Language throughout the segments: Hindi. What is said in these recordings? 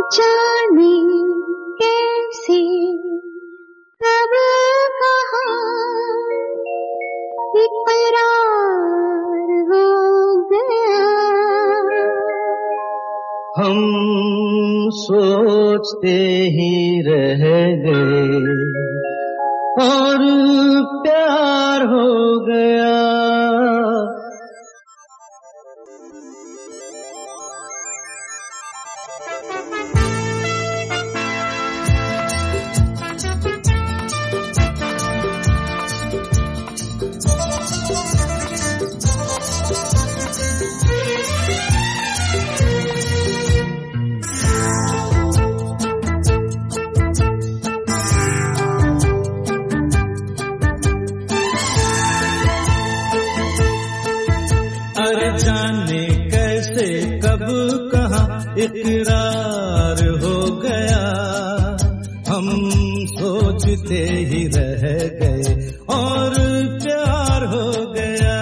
जाने कैसे कब कहाँ इकरार हो गया। हम सोचते ही रह गए और प्यार हो गया। जाने कैसे कब कहाँ इकरार हो गया। हम सोचते ही रह गए और प्यार हो गया।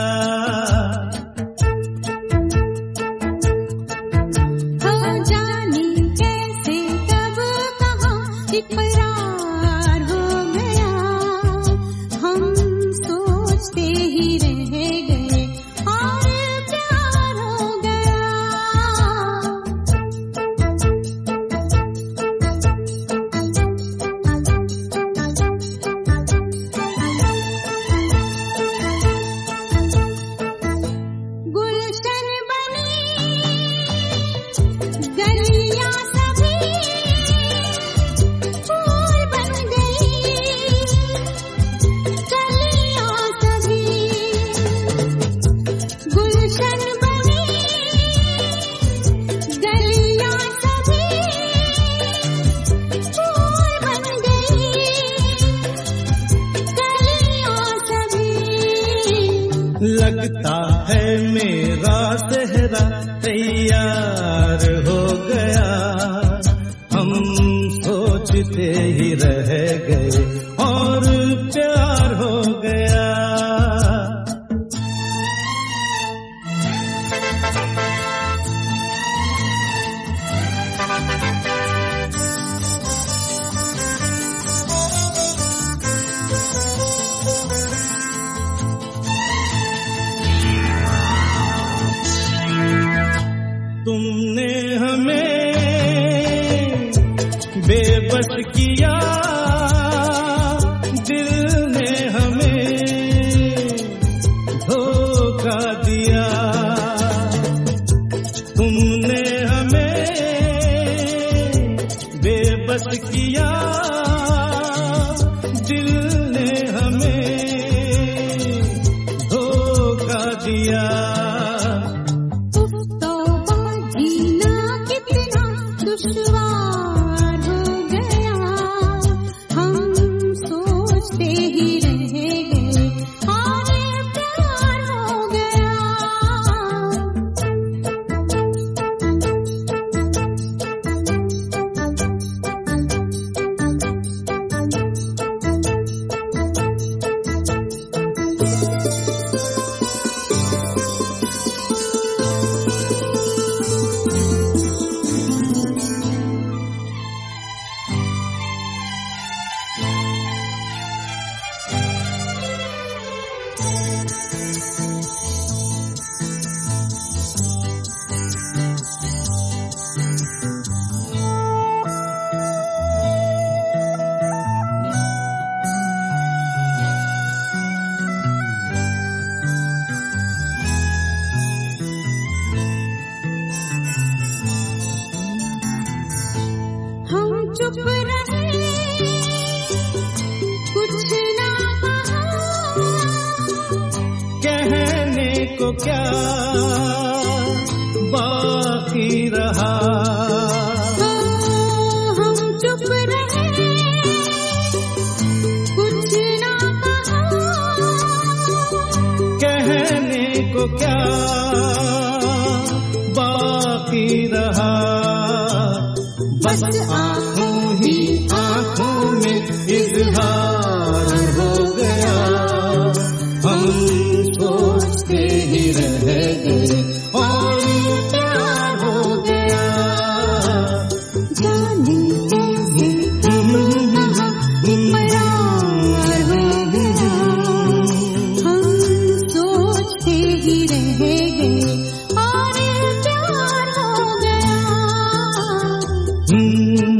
हो जाने कैसे कब कहाँ इकरार हो गया। हम सोचते ही रह गए और प्यार हो गया। गुलशन बनी गलियां सभी फूल बन गई, गलियां सभी गुलशन बनी, गलियां सभी फूल बन गई, गलियां सभी। लगता है मेरा सेहरा तैयार हो गया। हम सोचते ही रह गए और प्यार हो गया। तुमने हमें बेबस किया, दिल ने हमें धोखा दिया। तुमने हमें बेबस किया, दिल ने हमें धोखा दिया। दुश्वार हो गया। हम सोचते ही रह गए और प्यार हो गया। हम चुप रहे, कुछ ना कहा, कहने को क्या बाकी रहा। हम चुप रहे, कुछ ना कहा, कहने को क्या बाकी रहा। बस आंखों ही आंखों में इजहार हो गया। हम सोचते ही रह गए और प्यार हो गया। Hmm.